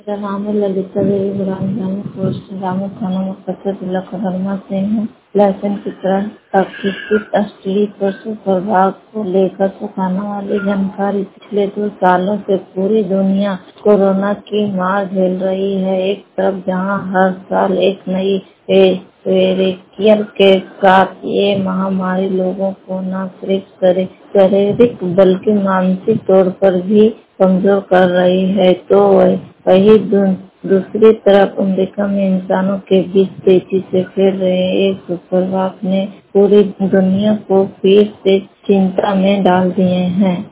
मेरा नाम है ललिता देवी बुरान पोस्ट रामू थाना मुकद्दर जिला कोडरमा से हूँ। लहसुन की तरह अपेक्षित असली पशु प्रभाव को लेकर सुखाने वाली जानकारी। पिछले 2 सालों से पूरी दुनिया कोरोना की मार झेल रही है। एक तरफ जहां हर साल एक नई वेरिएंट के साथ ये महामारी लोगों को न सिर्फ शारीरिक बल्कि मानसिक तौर पर भी कमजोर कर रही है, तो वही दूसरी तरफ अमेरिका में इंसानों के बीच तेजी से फैल रहे एक सुप्रभाव ने पूरी दुनिया को फिर से चिंता में डाल दिए हैं।